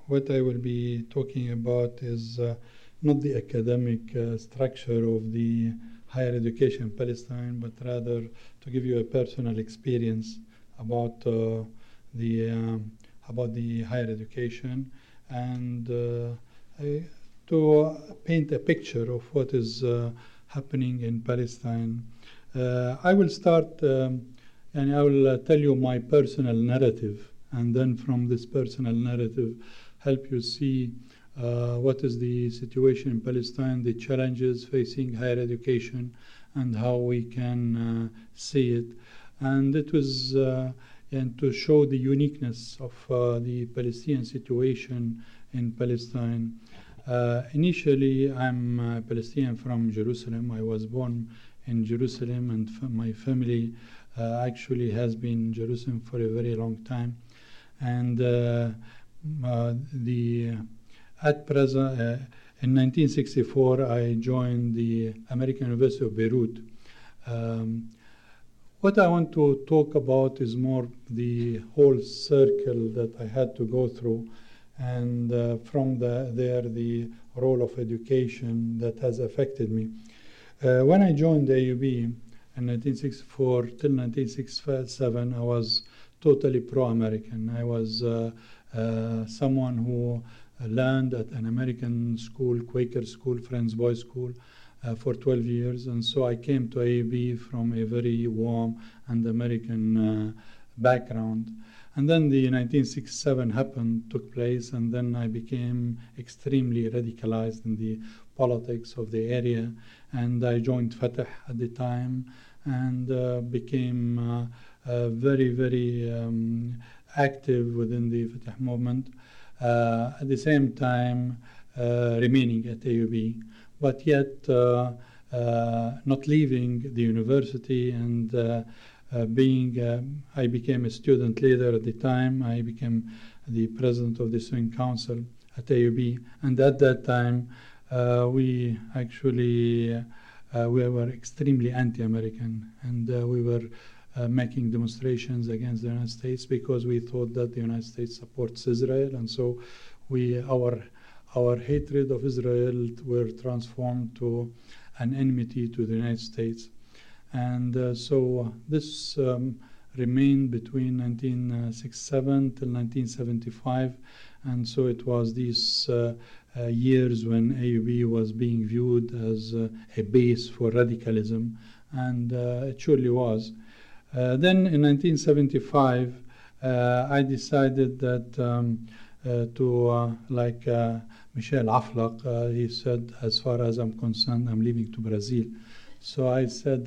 what I will be talking about is not the academic structure of the higher education in Palestine, but rather to give you a personal experience about the higher education and to paint a picture of what is happening in Palestine. I will start and I will tell you my personal narrative, and then from this personal narrative help you see what is the situation in Palestine, the challenges facing higher education, and how we can see it. And it was and to show the uniqueness of the Palestinian situation in Palestine. Initially, I'm a Palestinian from Jerusalem. I was born in Jerusalem, and my family actually has been in Jerusalem for a very long time. And at present, in 1964, I joined the American University of Beirut. What I want to talk about is more the whole circle that I had to go through, and from there the role of education that has affected me. When I joined AUB in 1964 till 1967, I was totally pro-American. I was someone who learned at an American school, Quaker school, Friends Boys School, for 12 years. And so I came to AUB from a very warm and American background. And then the 1967 took place, and then I became extremely radicalized in the politics of the area. And I joined Fatah at the time and became very, very active within the Fatah movement. At the same time, remaining at AUB, but yet not leaving the university and I became a student leader at the time. I became the president of the student council at AUB, and at that time we actually we were extremely anti-American, and we were making demonstrations against the United States because we thought that the United States supports Israel, and so our hatred of Israel were transformed to an enmity to the United States. And so this remained between 1967 till 1975, and so it was these years when AUB was being viewed as a base for radicalism, and it surely was. Then in 1975, I decided that like Michel Aflaq, he said, as far as I'm concerned, I'm leaving to Brazil. So I said,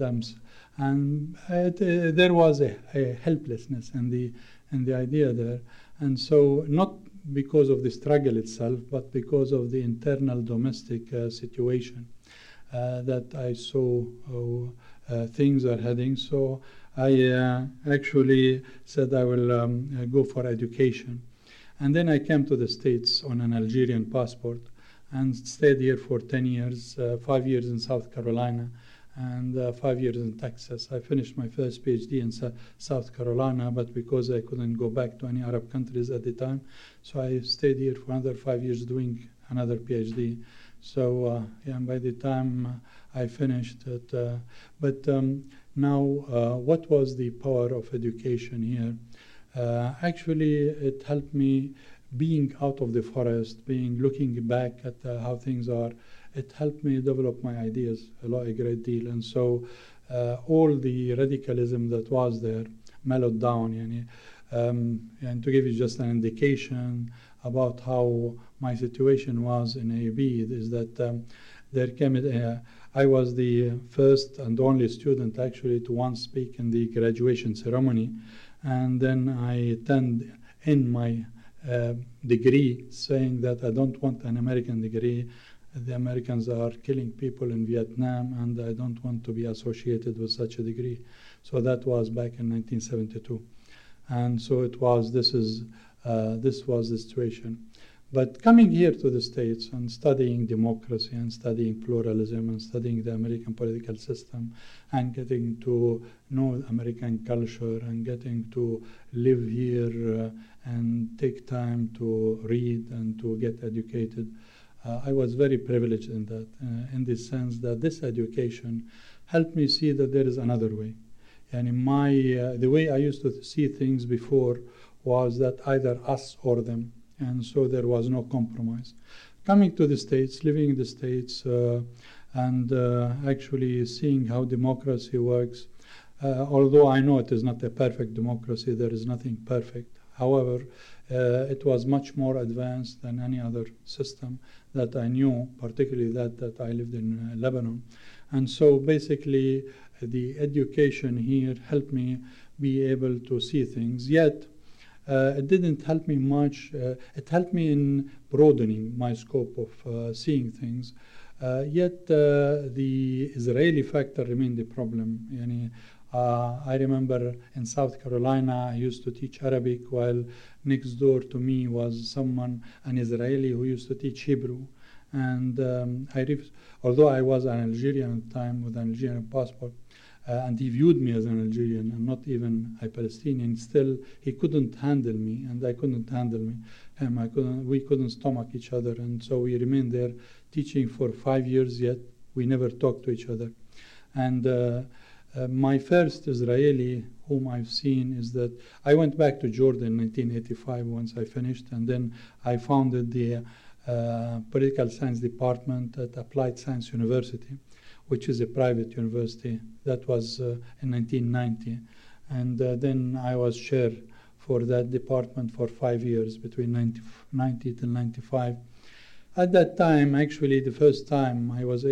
there was a helplessness in the idea there. And so not because of the struggle itself, but because of the internal domestic situation that I saw things are heading. So I actually said I will go for education. And then I came to the States on an Algerian passport and stayed here for 10 years, 5 years in South Carolina and 5 years in Texas. I finished my first PhD in South Carolina, but because I couldn't go back to any Arab countries at the time, so I stayed here for another 5 years doing another PhD. So and by the time I finished it, now what was the power of education here? Actually, it helped me being out of the forest, looking back at how things are. It helped me develop my ideas a great deal. And so all the radicalism that was there mellowed down. And to give you just an indication about how my situation was in AUB is that I was the first and only student actually to once speak in the graduation ceremony. And then I turned in my degree saying that I don't want an American degree. The Americans are killing people in Vietnam, and I don't want to be associated with such a degree. So that was back in 1972. And so this was the situation. But coming here to the States and studying democracy and studying pluralism and studying the American political system and getting to know American culture and getting to live here and take time to read and to get educated, I was very privileged in that, in the sense that this education helped me see that there is another way. And in the way I used to see things before was that either us or them. And so there was no compromise. Coming to the States, living in the States, and actually seeing how democracy works, although I know it is not a perfect democracy, there is nothing perfect. However, it was much more advanced than any other system that I knew, particularly that I lived in Lebanon. And so basically, the education here helped me be able to see things. Yet, it didn't help me much. It helped me in broadening my scope of seeing things. Yet the Israeli factor remained the problem. I remember in South Carolina, I used to teach Arabic, while next door to me was an Israeli who used to teach Hebrew. And although I was an Algerian at the time with an Algerian passport, and he viewed me as an Algerian and not even a Palestinian, still he couldn't handle me and I couldn't handle him. We couldn't stomach each other, and so we remained there teaching for 5 years, yet we never talked to each other. And my first Israeli whom I've seen is that I went back to Jordan in 1985 once I finished, and then I founded the political science department at Applied Science University, which is a private university. That was in 1990. And then I was chair for that department for 5 years, between 1990 till 95. At that time, actually, the first time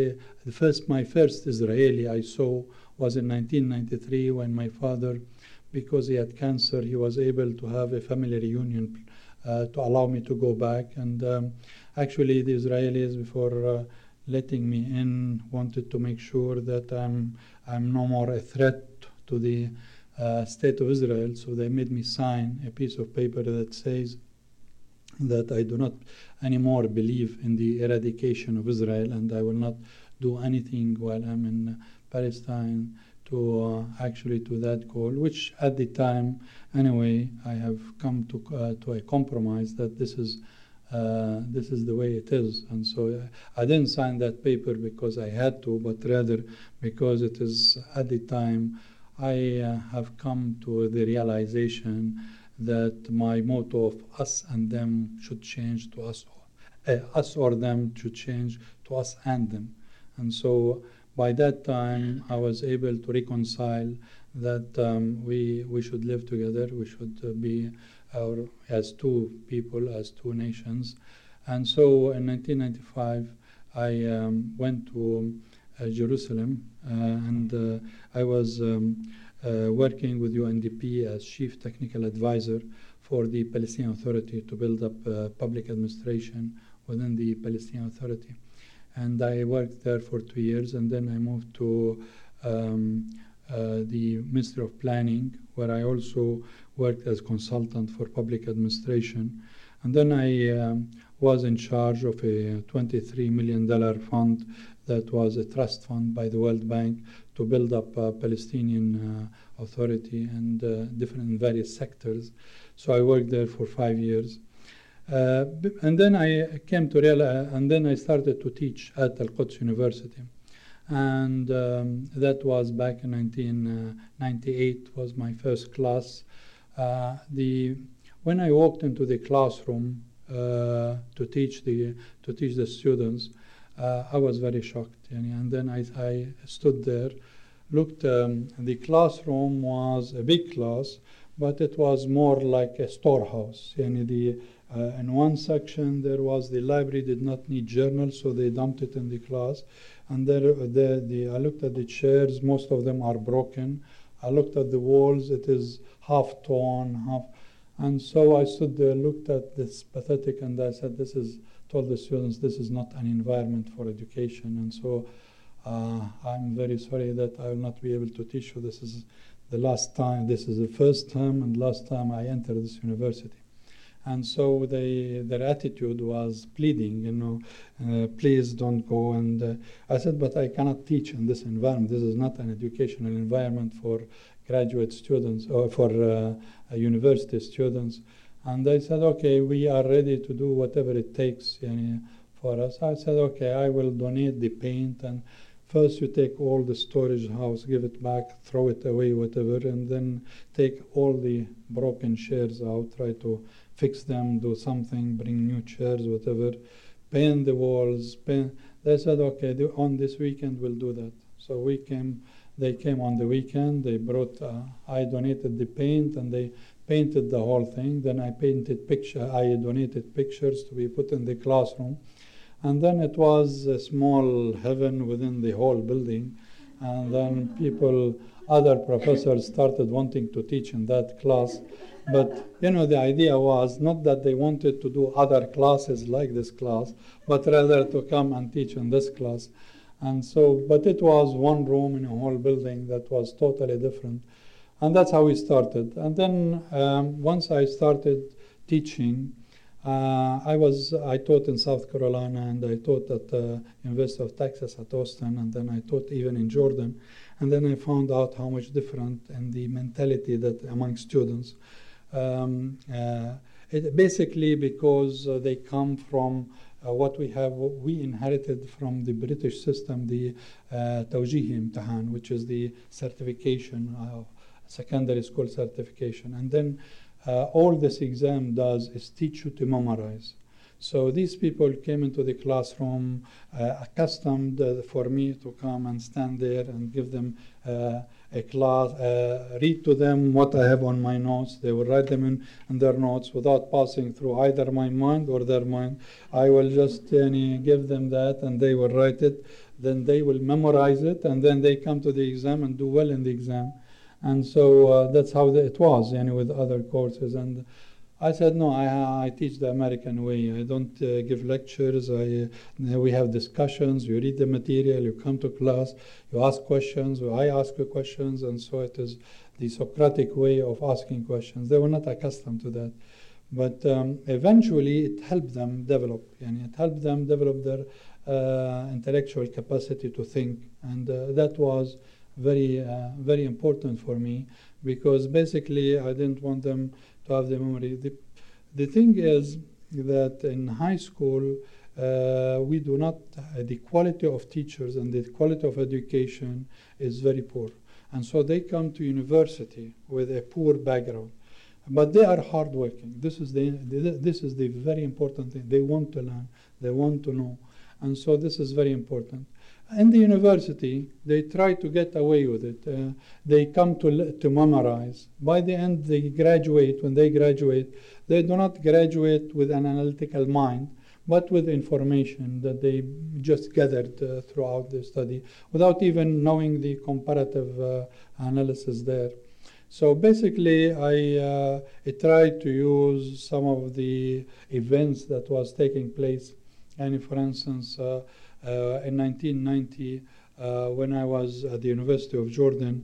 my first Israeli I saw was in 1993, when my father, because he had cancer, he was able to have a family reunion to allow me to go back. And actually, the Israelis, before letting me in, wanted to make sure that I'm no more a threat to the state of Israel. So they made me sign a piece of paper that says that I do not anymore believe in the eradication of Israel, and I will not do anything while I'm in Palestine to actually to that goal, which at the time, anyway, I have come to a compromise that this is the way it is. And so I didn't sign that paper because I had to, but rather because it is at the time I have come to the realization that my motto of us and them should change to us or them should change to us and them. And so by that time, I was able to reconcile that we should live together, we should be as two people, as two nations. And so in 1995, I went to Jerusalem, and I was working with UNDP as Chief Technical Advisor for the Palestinian Authority to build up public administration within the Palestinian Authority. And I worked there for 2 years, and then I moved to the Ministry of Planning, where I also worked as consultant for public administration. And then I was in charge of a $23 million fund that was a trust fund by the World Bank to build up a Palestinian Authority and different various sectors. So I worked there for 5 years. And then I came to realize, and then I started to teach at Al-Quds University. And that was back in 1998 was my first class. When I walked into the classroom to teach the students, I was very shocked. And then I stood there, looked. The classroom was a big class, but it was more like a storehouse. In one section, there was the library did not need journals, so they dumped it in the class. And I looked at the chairs, most of them are broken. I looked at the walls, it is half torn, half. And so I stood there, looked at this pathetic, and I said, told the students, this is not an environment for education. And so I'm very sorry that I will not be able to teach you. This is the last time, this is the first time and last time I entered this university. And so their attitude was pleading, please don't go. And I said, but I cannot teach in this environment. This is not an educational environment for graduate students or for university students. And they said, okay, we are ready to do whatever it takes for us. I said, okay, I will donate the paint, and first you take all the storage house, give it back, throw it away, whatever, and then take all the broken chairs out, try to fix them, do something, bring new chairs, whatever, paint the walls. They said, okay, on this weekend we'll do that. So they came on the weekend, they brought, I donated the paint, and they painted the whole thing. Then I donated pictures to be put in the classroom. And then it was a small heaven within the whole building. And then other professors started wanting to teach in that class. But, the idea was not that they wanted to do other classes like this class, but rather to come and teach in this class. And so, but it was one room in a whole building that was totally different. And that's how we started. And then once I started teaching, I taught in South Carolina, and I taught at the University of Texas at Austin, and then I taught even in Jordan. And then I found out how much different in the mentality that among students. Basically because they come from what we inherited from the British system, the Tawjihi Imtihan, which is the certification, secondary school certification. And then all this exam does is teach you to memorize. So these people came into the classroom accustomed for me to come and stand there and give them a class, read to them what I have on my notes. They will write them in their notes without passing through either my mind or their mind. I will just give them that, and they will write it. Then they will memorize it, and then they come to the exam and do well in the exam. And so that's how it was with other courses. And I said, no, I teach the American way. I don't give lectures. We have discussions. You read the material. You come to class. You ask questions. I ask you questions. And so it is the Socratic way of asking questions. They were not accustomed to that. But eventually it helped them develop. It helped them develop their intellectual capacity to think. And that was very, very important for me, because basically I didn't want them to have the memory. The thing is that in high school, we do not, the quality of teachers and the quality of education is very poor. And so they come to university with a poor background. But they are hardworking. This is the very important thing. They want to learn. They want to know. And so this is very important. In the university, they try to get away with it. They come to memorize. By the end, they graduate. When they graduate, they do not graduate with an analytical mind, but with information that they just gathered throughout the study without even knowing the comparative analysis there. So basically, I tried to use some of the events that was taking place. And for instance, in 1990, when I was at the University of Jordan,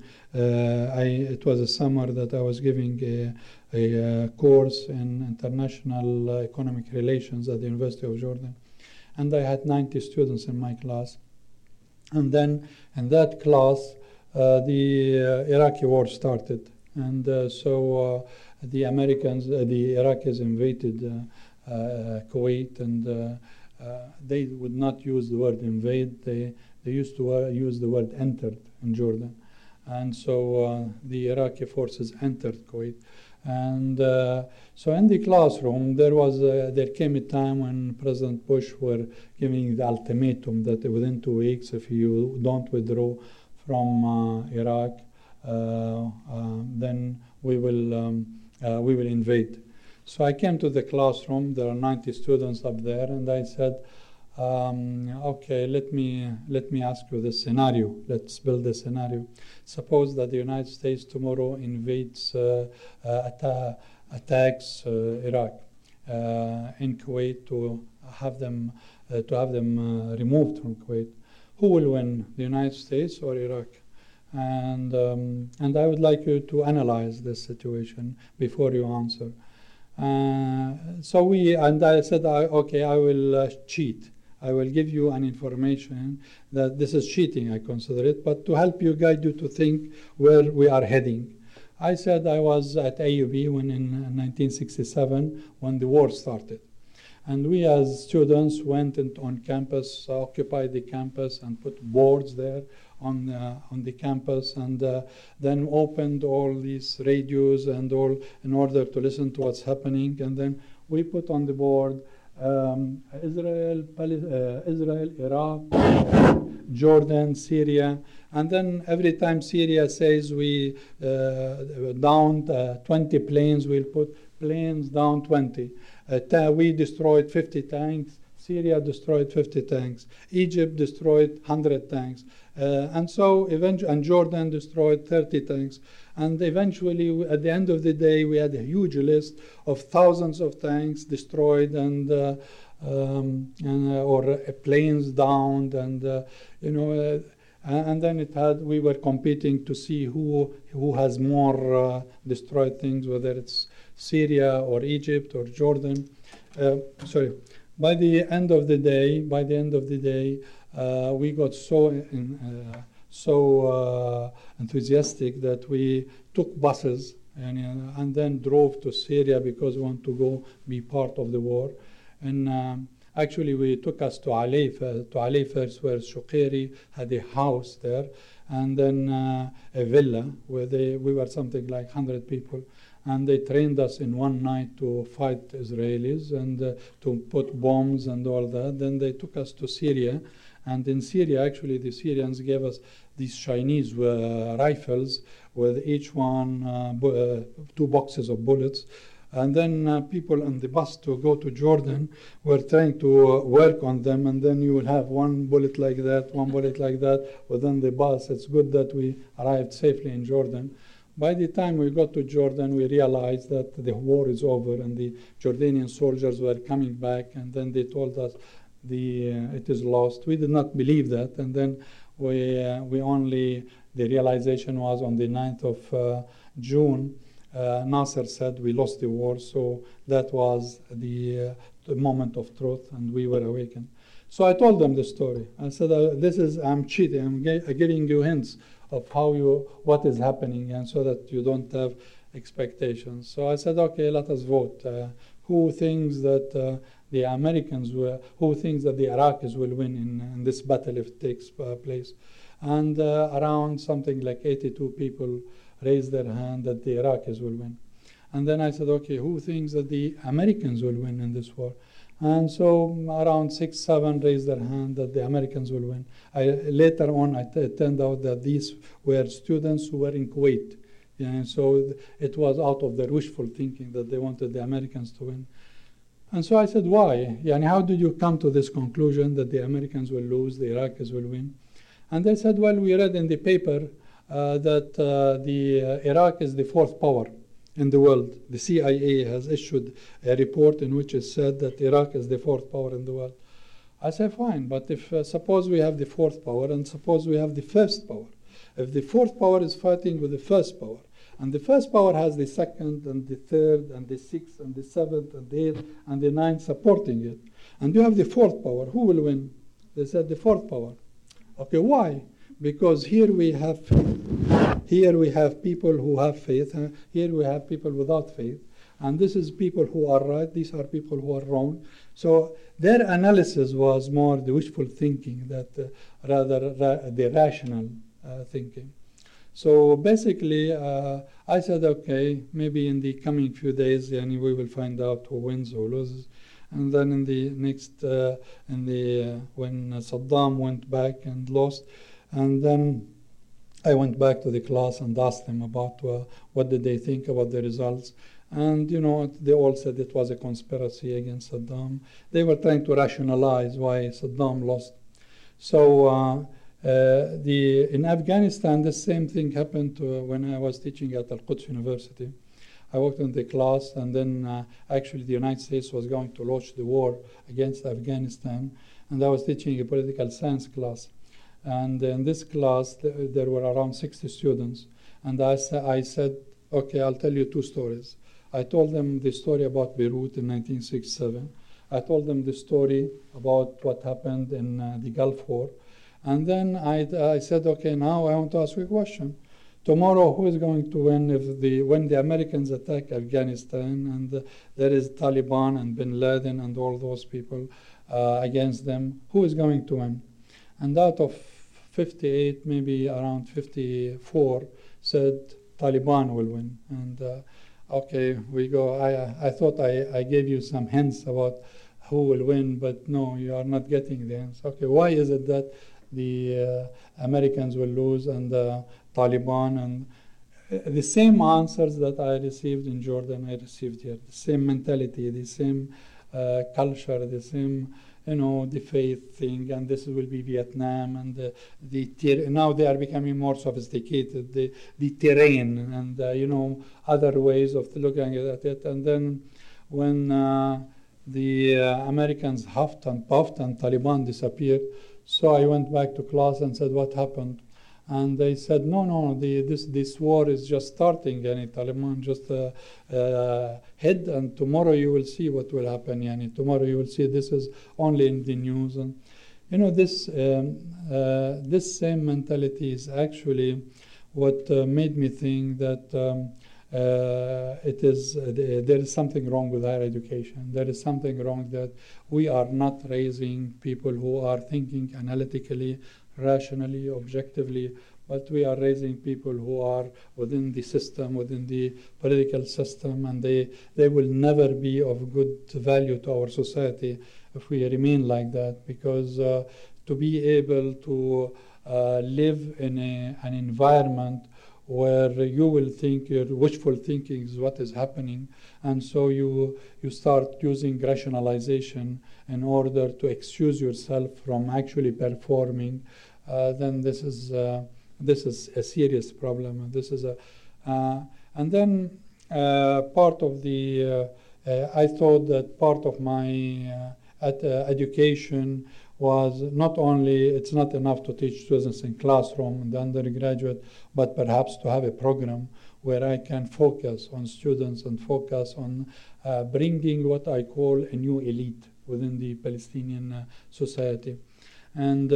it was a summer that I was giving a course in international economic relations at the University of Jordan. And I had 90 students in my class. And then in that class, the Iraqi war started. And so the Iraqis invaded Kuwait, and they would not use the word invade. They used to use the word entered in Jordan. And so the Iraqi forces entered Kuwait. And so in the classroom, there came a time when President Bush were giving the ultimatum that within 2 weeks, if you don't withdraw from Iraq, then we will invade. So I came to the classroom. There are 90 students up there, and I said, okay, let me ask you this scenario. Let's build a scenario. Suppose that the United States tomorrow invades, attacks Iraq in Kuwait to have them removed from Kuwait. Who will win, the United States or Iraq? And I would like you to analyze this situation before you answer. And I said, okay, I will cheat. I will give you an information that this is cheating, I consider it, but to help you, guide you to think where we are heading. I said I was at AUB when in 1967, when the war started. And we as students went on campus, occupied the campus and put boards there on the campus, and then opened all these radios and all in order to listen to what's happening. And then we put on the board Israel, Iraq, Jordan, Syria. And then every time Syria says we downed 20 planes, we'll put planes down 20. We destroyed 50 tanks. Syria destroyed 50 tanks. Egypt destroyed 100 tanks. And so eventually, and Jordan destroyed 30 tanks. And eventually, at the end of the day, we had a huge list of thousands of tanks destroyed and or planes downed, and and then we were competing to see who has more destroyed things, whether it's Syria or Egypt or Jordan. By the end of the day, we got so enthusiastic that we took buses and then drove to Syria because we want to go be part of the war. And actually, we took us to Alayfa first, where Shuqairi had a house there, and then a villa where we were something like 100 people. And they trained us in one night to fight Israelis and to put bombs and all that. Then they took us to Syria. And in Syria, actually, the Syrians gave us these Chinese rifles with each one 2 boxes of bullets. And then people on the bus to go to Jordan were trying to work on them. And then you will have 1 bullet like that, 1 bullet like that within the bus. It's good that we arrived safely in Jordan. By the time we got to Jordan, we realized that the war is over and the Jordanian soldiers were coming back. And then they told us it is lost. We did not believe that. And then the realization was on the 9th of June, Nasser said we lost the war. So that was the moment of truth, and we were awakened. So I told them the story. I said, I'm cheating. I'm giving you hints of what is happening, and so that you don't have expectations. So I said, okay, let us vote. Who thinks that the Iraqis will win in this battle if it takes place? And around something like 82 people raised their hand that the Iraqis will win. And then I said, okay, who thinks that the Americans will win in this war? And so around 6, 7 raised their hand that the Americans will win. Later on, it turned out that these were students who were in Kuwait. And so it was out of their wishful thinking that they wanted the Americans to win. And so I said, why? How did you come to this conclusion that the Americans will lose, the Iraqis will win? And they said, well, we read in the paper that Iraq is the 4th power in the world. The CIA has issued a report in which it said that Iraq is the 4th power in the world. I said, fine, but if suppose we have the 4th power and suppose we have the 1st power. If the 4th power is fighting with the 1st power, and the 1st power has the 2nd and the 3rd and the 6th and the 7th and the 8th and the 9th supporting it, and you have the 4th power, who will win? They said the 4th power. Okay, why? Because here we have people who have faith, here we have people without faith, and this is people who are right, these are people who are wrong. So their analysis was more the wishful thinking rather the rational thinking. So basically, I said, okay, maybe in the coming few days, we will find out who wins or loses. And then in the next, when Saddam went back and lost, and then I went back to the class and asked them about what did they think about the results. And, they all said it was a conspiracy against Saddam. They were trying to rationalize why Saddam lost. So in Afghanistan, the same thing happened when I was teaching at Al-Quds University. I worked in the class, and then actually the United States was going to launch the war against Afghanistan, and I was teaching a political science class. And in this class, there were around 60 students. And I said, okay, I'll tell you 2 stories. I told them the story about Beirut in 1967. I told them the story about what happened in the Gulf War. And then I said, okay, now I want to ask you a question. Tomorrow, who is going to win when the Americans attack Afghanistan and there is Taliban and Bin Laden and all those people against them? Who is going to win? And out of 58, maybe around 54 said Taliban will win. And okay, we go. I thought I gave you some hints about who will win, but no, you are not getting the hints. Okay, why is it that the Americans will lose and Taliban? And the same answers that I received in Jordan, I received here. The same mentality, the same culture, the same, the faith thing, and this will be Vietnam, and now they are becoming more sophisticated, the terrain, and other ways of looking at it. And then when the Americans huffed and puffed and Taliban disappeared, so I went back to class and said, what happened? And they said, no, this war is just starting, yani Taliban just hid, and tomorrow you will see what will happen, yani tomorrow you will see, this is only in the news. And this same mentality is actually what made me think that there is something wrong with higher education. There is something wrong that we are not raising people who are thinking analytically, rationally, objectively, but we are raising people who are within the system, within the political system, and they will never be of good value to our society if we remain like that, because to be able to live in an environment where you will think your wishful thinking is what is happening, and so you start using rationalization in order to excuse yourself from actually performing, then this is a serious problem. This is and then part of the I thought that part of my education was not only, it's not enough to teach students in classroom in the undergraduate, but perhaps to have a program where I can focus on students and focus on bringing what I call a new elite within the Palestinian society. And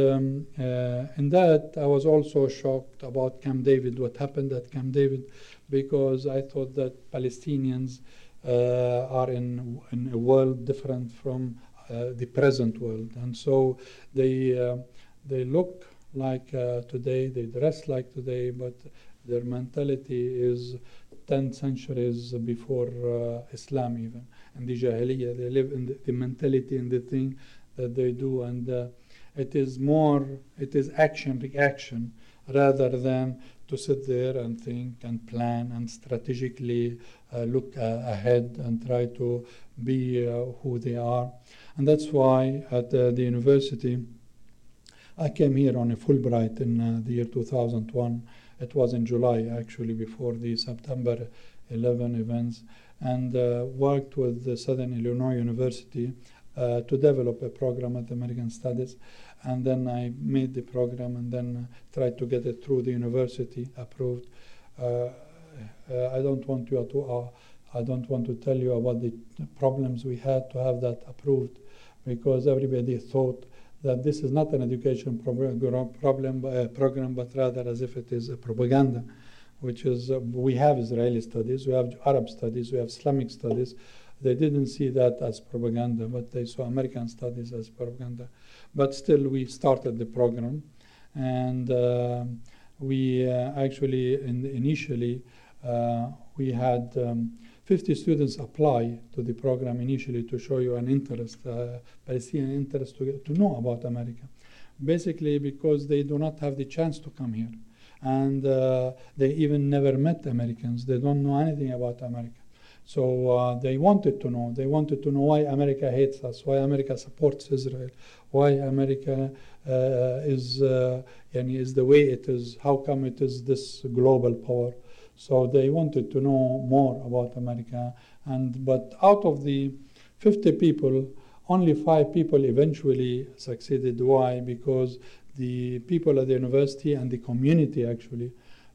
in that, I was also shocked about Camp David, what happened at Camp David, because I thought that Palestinians are in a world different from the present world. And so they look like today, they dress like today, but their mentality is 10 centuries before Islam even. And the Jahiliyyah, they live in the mentality and the thing that they do. And it is action, reaction, rather than to sit there and think and plan and strategically look ahead and try to be who they are. And that's why at the university, I came here on a Fulbright in the year 2001. It was in July, actually, before the September 11 events, and worked with the Southern Illinois University to develop a program at American Studies. And then I made the program and then tried to get it through the university, approved. I don't want to tell you about the problems we had to have that approved, because everybody thought that this is not an education program, but rather as if it is a propaganda, which is, we have Israeli studies, we have Arab studies, we have Islamic studies. They didn't see that as propaganda, but they saw American studies as propaganda. But still, we started the program, and we actually, initially, we had 50 students apply to the program initially to show you an interest, Palestinian interest to know about America. Basically because they do not have the chance to come here. And they even never met Americans. They don't know anything about America. So they wanted to know. They wanted to know why America hates us, why America supports Israel, why America is the way it is, how come it is this global power. So they wanted to know more about America. But out of the 50 people, only 5 people eventually succeeded. Why? Because the people at the university and the community actually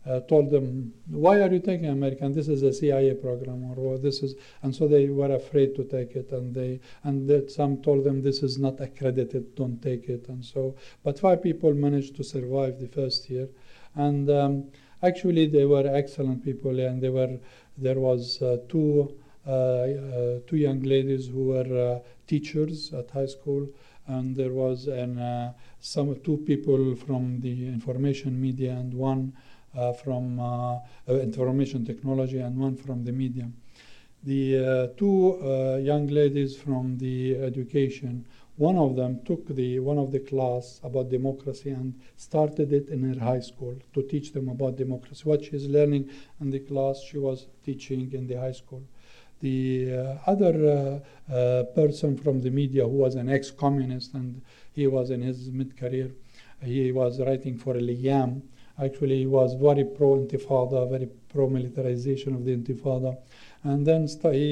told them, why are you taking American? This is a CIA program, or this is, and so they were afraid to take it, and some told them this is not accredited, don't take it, and so. But 5 people managed to survive the first year, and actually they were excellent people, and there was two young ladies who were teachers at high school, and there was two people from the information media, and one from information technology, and one from the media. The two young ladies from the education, one of them took one of the class about democracy and started it in her high school to teach them about democracy. What she's learning in the class, she was teaching in the high school. The other person from the media, who was an ex-communist, and he was in his mid-career, he was writing for Al-Ayyam. Actually, he was very pro-Intifada, very pro-militarization of the Intifada. And then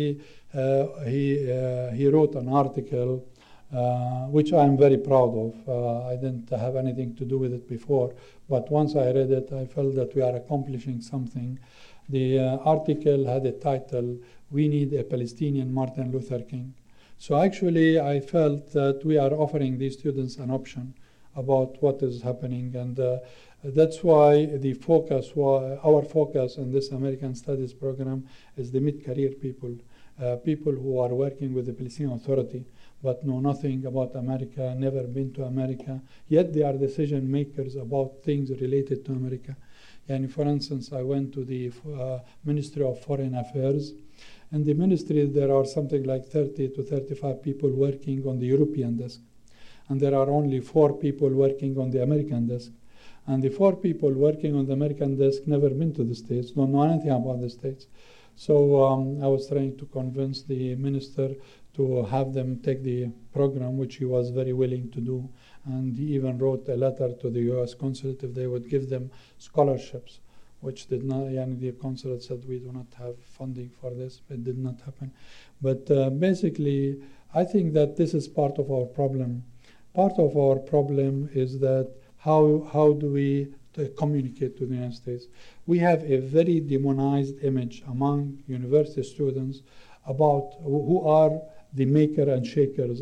he wrote an article, which I'm very proud of. I didn't have anything to do with it before, but once I read it, I felt that we are accomplishing something. The article had a title, "We Need a Palestinian Martin Luther King." So actually, I felt that we are offering these students an option about what is happening, and that's why our focus in this American Studies program is the mid-career people, people who are working with the Palestinian Authority, but know nothing about America, never been to America, yet they are decision makers about things related to America. And for instance, I went to the Ministry of Foreign Affairs. In the ministry, there are something like 30 to 35 people working on the European desk. And there are only 4 people working on the American desk. And the 4 people working on the American desk never been to the States, don't know anything about the States. So I was trying to convince the minister to have them take the program, which he was very willing to do. And he even wrote a letter to the U.S. consulate if they would give them scholarships, which did not, the consulate said we do not have funding for this. It did not happen. But basically, I think that this is part of our problem. Part of our problem is that how do we communicate to the United States? We have a very demonized image among university students about who are the maker and shakers,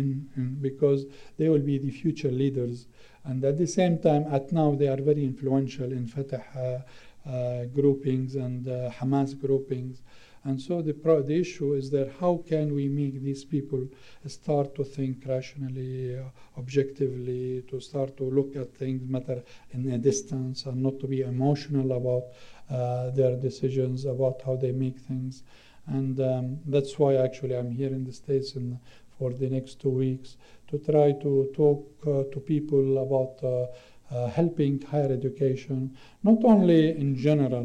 because they will be the future leaders. And at the same time, now they are very influential in Fatah groupings and Hamas groupings. And so the issue is that how can we make these people start to think rationally, objectively, to start to look at things matter in a distance and not to be emotional about their decisions, about how they make things. And that's why actually I'm here in the States for the next 2 weeks to try to talk to people about helping higher education, not only in general.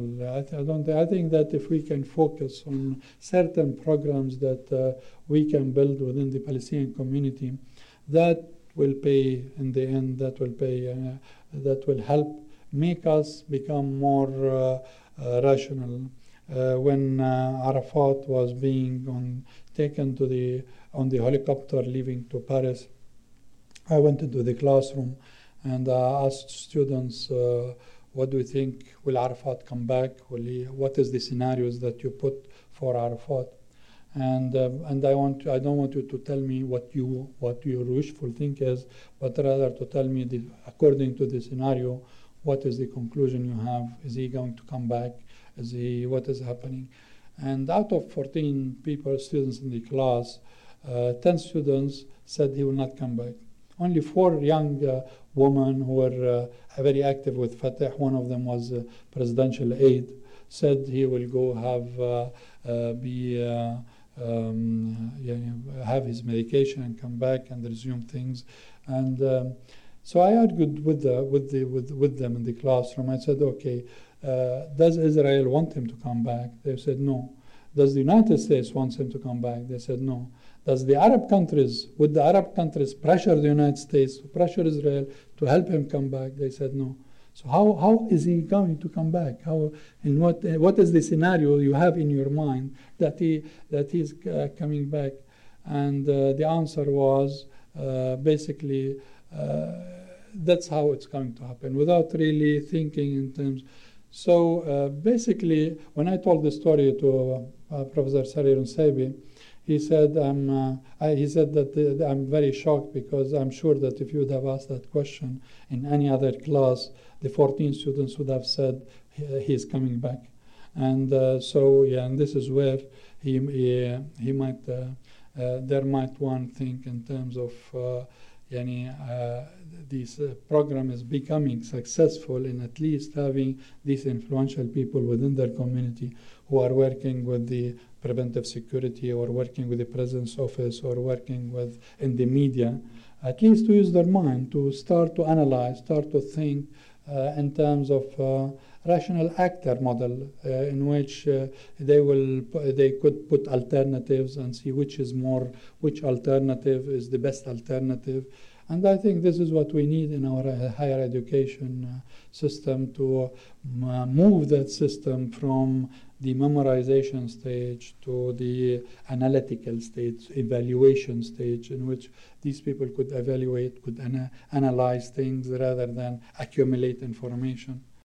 I think that if we can focus on certain programs that we can build within the Palestinian community, that will pay in the end. That will pay. That will help make us become more rational. When Arafat was being taken on the helicopter leaving to Paris, I went into the classroom and asked students, what do you think? Will Arafat come back? What is the scenarios that you put for Arafat? And I don't want you to tell me what your wishful think is, but rather to tell me according to the scenario, what is the conclusion you have? Is he going to come back? What is happening? And out of 14 students in the class, 10 students said he will not come back. Only 4 young women who were very active with Fatah, one of them was a presidential aide, said he will go have his medication and come back and resume things. And so I argued with them in the classroom. I said, okay, does Israel want him to come back? They said no. Does the United States want him to come back? They said no. Would the Arab countries pressure the United States to pressure Israel to help him come back? They said no. So how is he going to come back? What is the scenario you have in your mind that he's coming back? And the answer was basically that's how it's going to happen, without really thinking in terms. So basically, when I told the story to Professor Sarir Nusaybi, he said, he said that I'm very shocked because I'm sure that if you would have asked that question in any other class, the 14 students would have said he's coming back. And so, yeah, and this is where he might, there might one think in terms of this program is becoming successful in at least having these influential people within their community who are working with the preventive security or working with the President's office or working with in the media, at least to use their mind, to start to analyze, start to think in terms of rational actor model in which they could put alternatives and see which alternative is the best alternative. And I think this is what we need in our higher education system to move that system from the memorization stage to the analytical stage, evaluation stage, in which these people could evaluate, could analyze things rather than accumulate information.